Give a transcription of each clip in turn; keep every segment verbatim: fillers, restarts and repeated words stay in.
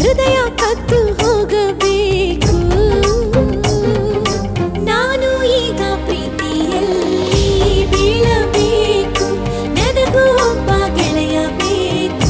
ಹೃದಯ ಕತ್ತು ಹೋಗಬೇಕು. ನಾನು ಈಗ ಪ್ರೀತಿಯಲ್ಲಿ ಬೀಳಬೇಕು, ನನಗೂ ಒಬ್ಬ ಗೆಳೆಯ ಬೇಕು.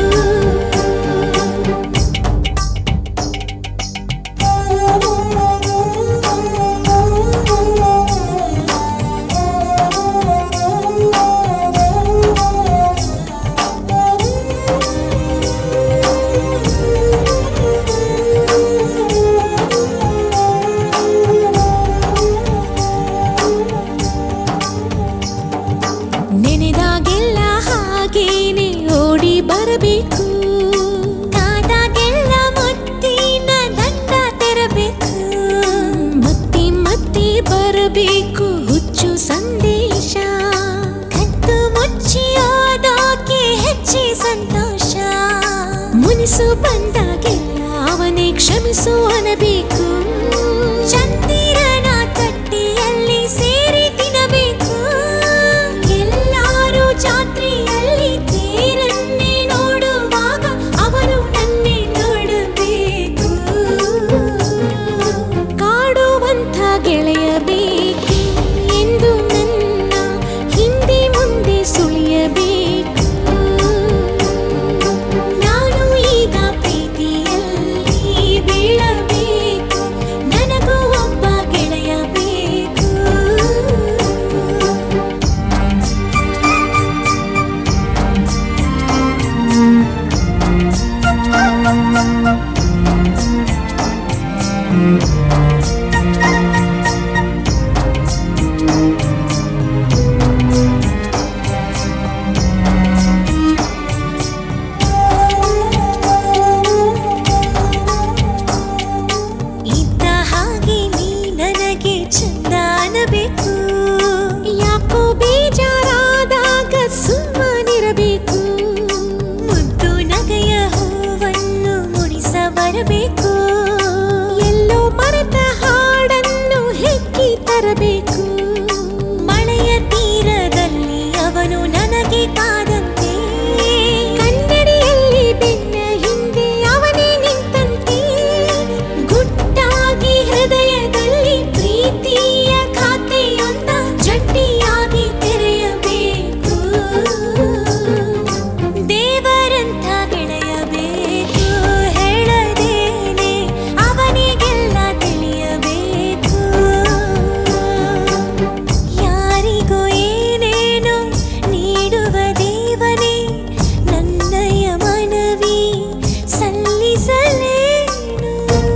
ನೆನೆದಾಗೆಲ್ಲ ಹಾಗೇನೆ ಓಡಿ ಬರಬೇಕು, ಕಾದಾಗೆಲ್ಲ ಮುತ್ತಿನ ದಂಡ ತೆರಬೇಕು. ಮತ್ತೆ ಮತ್ತೆ ಬರಬೇಕು ಹುಚ್ಚು ಸಂದೇಶ, ಕತ್ತು ಮುಚ್ಚಿ ಓದೋಕೆ ಹೆಚ್ಚಿ ಸಂತೋಷ. ಮುನಿಸು ಬಂದಾಗೆಲ್ಲ ಅವನೇ ಕ್ಷಮಿಸು ಅನ್ನಬೇಕು, ಚಂದಿರನ ತಟ್ಟಿಯಲ್ಲಿ ಸೇರಿ ತಿನ್ನಬೇಕು. ಎಲ್ಲರೂ ಜಾತ್ರೆಯಲ್ಲಿ ತೇರನ್ನೇ ನೋಡುವಾಗ ಅವರು ನನ್ನೇ ನೋಡಬೇಕು. ಕಾಡುವಂಥ ಗೆಳೆಯ ಬೇಕು ಎಂದು ನನ್ನ ಹಿಂದೆ ಮುಂದೆ ಸುಳಿಯಬೇಕು. ನಾನು ಈಗ ಪ್ರೀತಿಯಲ್ಲಿ ಬೀಳಬೇಕು, ನನಗೂ ಒಬ್ಬ ಗೆಳೆಯ ಬೇಕು. ಇದ್ದ ಹಾಗೆ ನೀ ನನಗೆ ಚಂದ ಅನ್ನಬೇಕು, ಯಾಕೋ ಬೇಜಾರಾದಾಗ ಸುಮ್ಮನಿರಬೇಕು. ಮುದ್ದು ನಗೆಯ ಹೂವನ್ನು ಮುಡಿಸ ಬರಬೇಕು, ಎಲ್ಲೋ ಮರೆತ ಹಾಡನ್ನು ಹೆಕ್ಕಿ ತರಬೇಕು. ಮಳೆಯ ತೀರದಲ್ಲಿ ಅವನು ನನಗೆ ಕಾದಂತೆ, ಕನ್ನಡಿಯಲ್ಲಿ ಬೆನ್ನ ಹಿಂದೆ ಅವನೇ ನಿಂತಂತೆ. ಗುಟ್ಟಾಗಿ ಹೃದಯದಲ್ಲಿ ಪ್ರೀತಿಯ ಖಾತೆಯೊಂದ ಜಂಟಿಯಾಗಿ ತೆರೆಯಬೇಕು. ದೇವರಂಥ ಗೆಳೆಯ ಬೇಕು, ಹೇಳದೇನೆ ಅವನಿಗೆಲ್ಲ ತಿಳಿಯಬೇಕು. ಯಾರಿಗೋ ಏನೇನೋ ನೀಡುವ ದೇವನೇ, ನನ್ನಯ ಮನವಿ ಸಲ್ಲಿಸಲೇನು.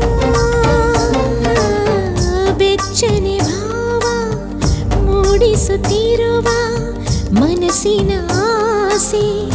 ಬೆಚ್ಚನೆ ಭಾವ ಮೂಡಿಸುತ್ತಿರುವ ಮನಸ್ಸಿನ ಆಸೆ